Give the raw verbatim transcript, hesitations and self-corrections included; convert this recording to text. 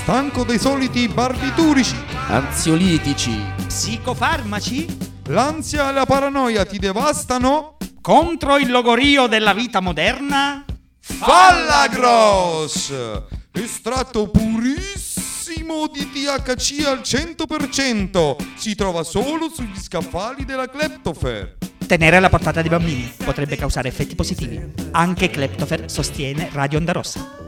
Stanco dei soliti barbiturici, ansiolitici, psicofarmaci? l'ansia e la paranoia ti devastano? Contro il logorio della vita moderna? Fallagros! Estratto purissimo di T H C al cento per cento. Si trova solo sugli scaffali della Kleptofer. Tenere alla portata dei bambini potrebbe causare effetti positivi. Anche Kleptofer sostiene Radio Onda Rossa.